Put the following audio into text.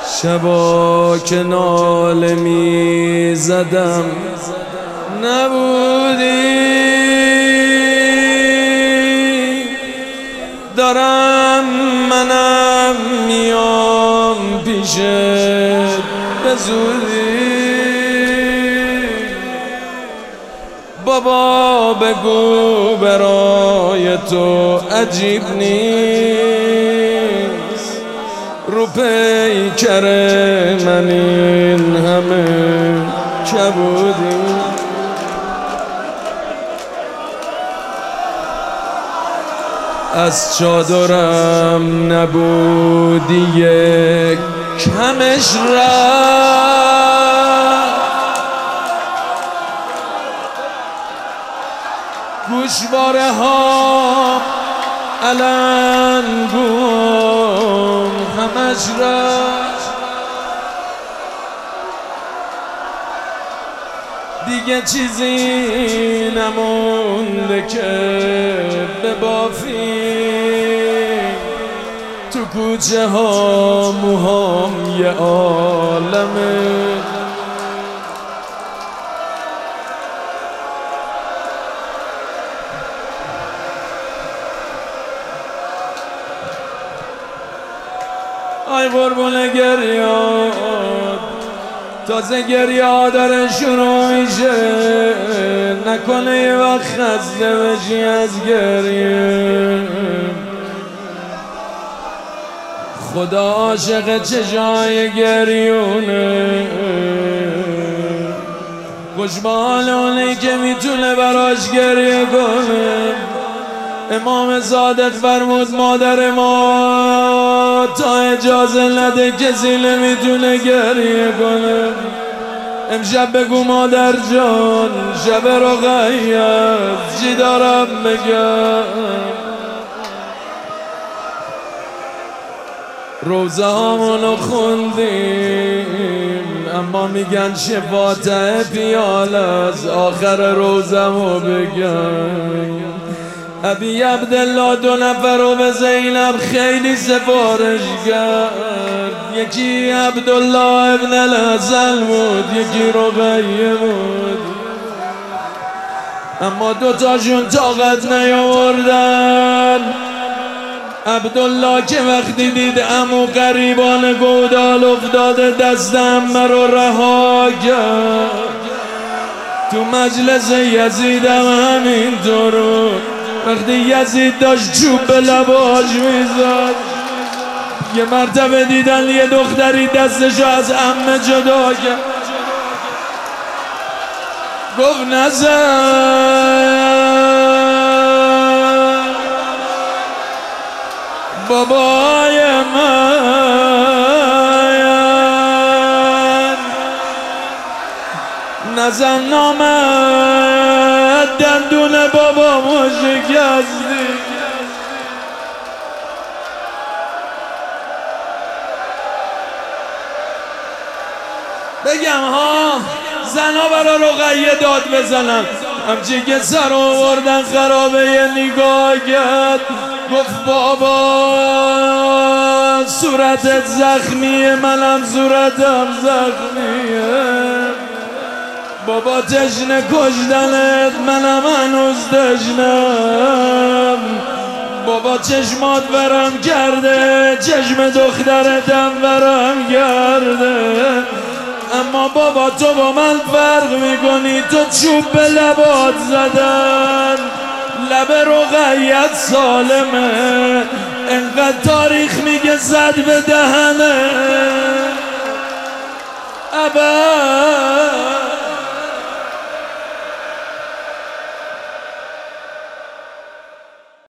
شبا که ناله می زدم نبودی، دارم منم میام پیشت به زودی. بابا بگو برای تو عجیب نیست، رو پیکر من این همه کبودی. از چادرم نبودی یک کمش رفت، گوشواره ها علنگون همش رفت. دیگه چیزی نمونده که ببافی، تو کوچه ها موهام یه عالمه. آی قربون گریاد، تازه گریه داره شروع میشه، نکنه یه وقت خسته بشی از گریه. خدا عاشق چشای گریونه، خوشبال اونی که میتونه براش گریه کنه. امام صادق فرمود مادر ما تا اجازه نده کسی نمیتونه گریه کنه. امشب بگو مادر جان شب رقیت چی دارم بگم. روزه هامونو خوندیم اما میگن شفاته پیاله از آخر روزمو بگم. ابی عبدالله 2 نفر رو به زینب خیلی سفارش کرد، یکی عبدالله ابن الحسن بود، یکی رقیه بود، اما 2 تاشون طاقت نیاوردن. عبدالله که وقتی دید عمو قریبان گودال افتاده دست عمه رو رها کرد. تو مجلس یزید هم همینطور، وقتی یزید داشت چوب به لباش میزد، یه مرتبه دیدن یه دختری دستشو از عمه جدا کرد، گفت نزن بابای من، نزن نامد دندون بابامو شکستی. بگم ها زنا برا رقیه داد بزنن، همچی که سر آوردن خرابه یه نگاه کرد، گفت بابا صورتت زخمیه منم صورتم زخمیه، بابا تشنه کشتنت منم هنوز تشنم، بابا چشمات ورم کرده چشم دخترتم ورم کرده، اما بابا تو با من فرق میکنی، تو چوب به لبات زدن، لب رقیت سالمه، انقدر تاریخ میگه زد به دهنه. ابد